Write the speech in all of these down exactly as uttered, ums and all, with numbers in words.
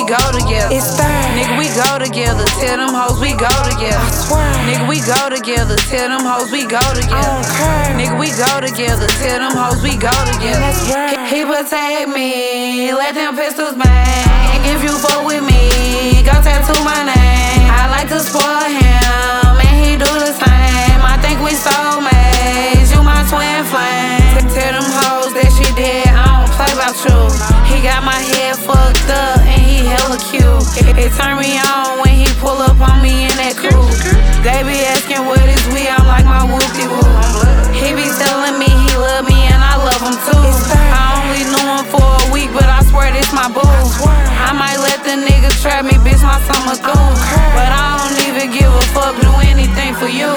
go together. It's third. Nigga, we go together. Tell them hoes we go together. I swear. Nigga, we go together. Tell them hoes we go together. Nigga, we go together. Tell them hoes we go together. That's right. He protect me. Let them pistols bang. If you fuck with me, go tattoo my name. I like to spoil him, and he do the same. I think we soulmates. You my twin flame. Tell them hoes that she dead. I don't play about you. He got my head fucked up, and he hella cute. It turn me on when he pull up on me in that coupe. They be asking what is we, I'm like my whoopie whoop. He be telling me he love me and I love him too. I only knew him for a week, but I swear this my boo. I might let the nigga trap me, bitch, my summer through. But I don't even give a fuck, do anything for you.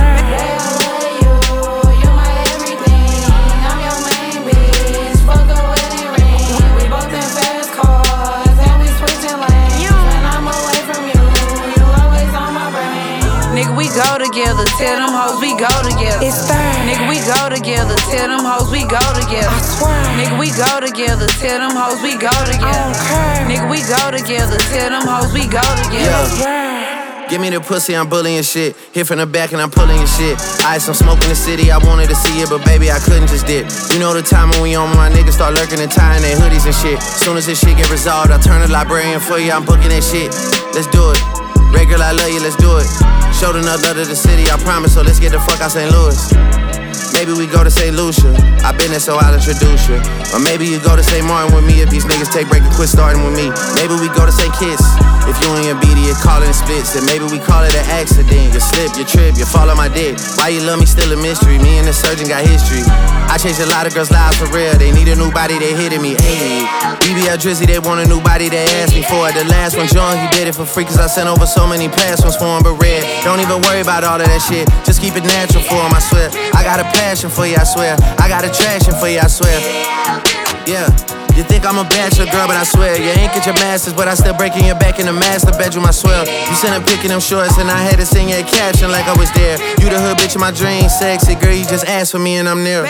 Nigga, we go together, tell them hoes we go together. It's third. Nigga, we go together, tell them hoes we go together. I swear. Nigga, we go together, tell them hoes we go together. Nigga, we go together, tell them hoes we go together. Yeah. Give me the pussy, I'm bullying shit. Hit from the back and I'm pulling your shit. Ice, I'm smoking the city, I wanted to see it, but baby, I couldn't just dip. You know the time when we on, my niggas start lurking and tying their hoodies and shit. Soon as this shit get resolved, I turn the librarian for you, I'm booking that shit. Let's do it. Regular, I love you, let's do it. Showed enough love to the city, I promise, so let's get the fuck out Saint Louis. Maybe we go to Saint Lucia, I been there so I'll introduce you. Or maybe you go to Saint Martin with me if these niggas take break and quit starting with me. Maybe we go to Saint Kitts, if you and your B D, you call it splits. And maybe we call it an accident, you slip, you trip, you fall on my dick. Why you love me still a mystery, me and the surgeon got history. I changed a lot of girls' lives for real, they need a new body, they hitting me, ayy. B B L Drizzy, they want a new body, they asked me for it. The last one, John, he did it for free, cause I sent over so many past ones for him, but red. Don't even worry about all of that shit, just keep it natural for him, I swear. I got a passion for you, I swear. I got attraction for you, I swear. Yeah. You think I'm a bachelor, girl, but I swear you ain't get your masters, but I still breaking your back in the master bedroom, I swear. You sent a pic in them shorts and I had to sing your caption like I was there. You the hood bitch in my dreams, sexy girl, you just asked for me and I'm near.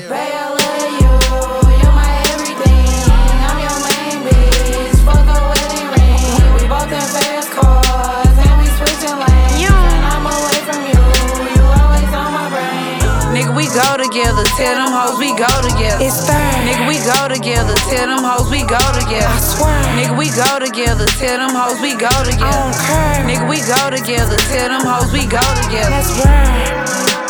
We go together, tell them hoes we go together. It's third. Nigga, we go together, tell them hoes we go together. I swear. Nigga, we go together, tell them hoes we go together. I don't care. Nigga, we go together, tell them hoes we go together. That's right.